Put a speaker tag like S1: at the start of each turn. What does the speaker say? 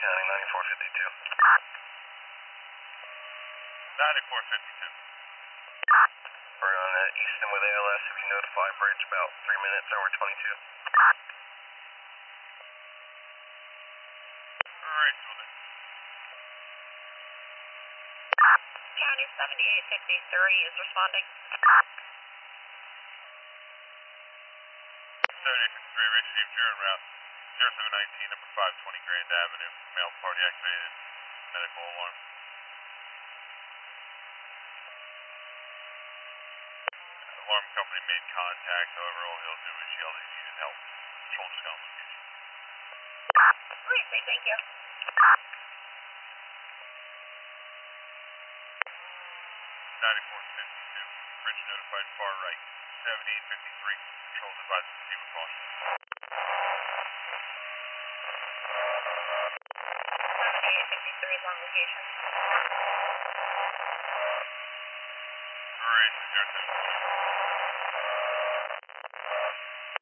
S1: County, 9452.
S2: 9452.
S1: We're on Easton with ALS. If you notify bridge about 3 minutes, over 22.
S2: Alright, will do.
S3: County 7853 is responding.
S2: 7853, received your en route. 0719, number 520 Grand Avenue, male party activated, medical alarm. Alarm company made contact, however, all he'll do is yell that he needed help. Control just got on location.
S3: Great, thank you.
S2: 9452, bridge notified far right. 7853, control advised to proceed with caution.
S3: 7853 is on location.
S2: Alright, 0720.